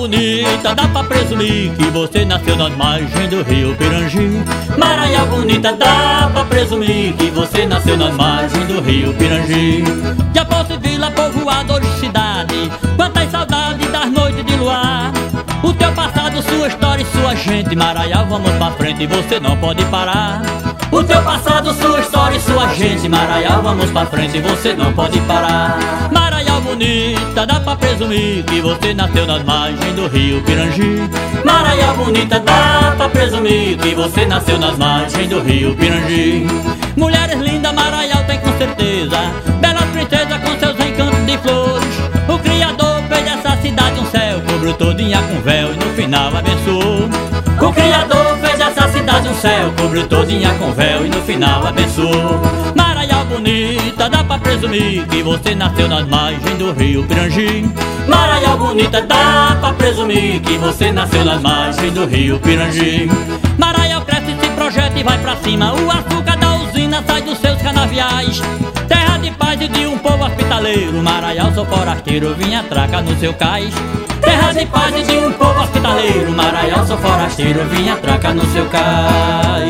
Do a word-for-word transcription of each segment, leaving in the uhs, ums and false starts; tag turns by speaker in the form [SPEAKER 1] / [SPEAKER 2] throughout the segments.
[SPEAKER 1] bonita, dá pra presumir que você nasceu nas margens do rio Pirangi. Maraial bonita, dá pra presumir que você nasceu nas margens do rio Pirangi. Já fosse vila, povoado de cidade, quantas saudades das noites de luar. O teu passado, sua história e sua gente, Maraial, vamos pra frente, você não pode parar. O teu passado, sua história e sua gente, Maraial, vamos pra frente, você não pode parar. Maraial bonita, dá pra presumir que você nasceu nas margens do rio Pirangi. Maraial bonita, dá pra presumir que você nasceu nas margens do rio Pirangi. Mulheres lindas, Maraial tem com certeza, bela princesa com seus encantos de flores. O Criador fez dessa cidade um céu, cobriu todinha com véu e no final abençoou. O Criador fez dessa cidade um céu, cobriu todinha com véu e no final abençoou. Maraial bonita, dá pra presumir que você nasceu nas margens do rio Pirangi. Maraial bonita, dá pra presumir que você nasceu nas margens do rio Pirangi. Maraial cresce, se projeta e vai pra cima, o açúcar da usina sai dos seus canaviais. Terra de paz e de um povo hospitaleiro, Maraial, sou forasteiro, vim atracar no seu cais. Terra de paz e de um povo hospitaleiro, Maraial, sou forasteiro, vim atracar no seu cais.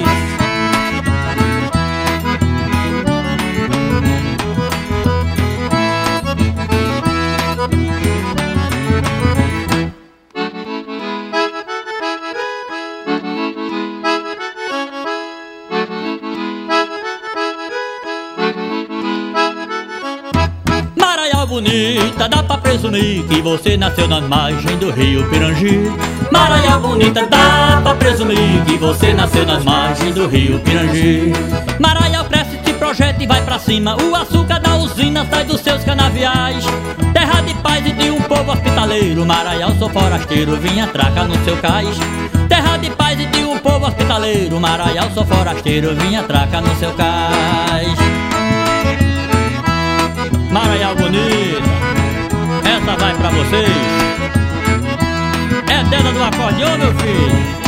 [SPEAKER 1] Maraial bonita, dá pra presumir que você nasceu nas margens do rio Pirangi. Maraial bonita, dá pra presumir que você nasceu nas margens do rio Pirangi. Maraial cresce, se projeta e vai pra cima, o açúcar da usina sai dos seus canaviais. Terra de paz e de um povo hospitaleiro, Maraial, sou forasteiro, vim atracar no seu cais. Terra de paz e de um povo hospitaleiro, Maraial, sou forasteiro, vim atracar no seu cais. Maraial bonita, essa vai pra vocês. É dela do acordeão, meu filho.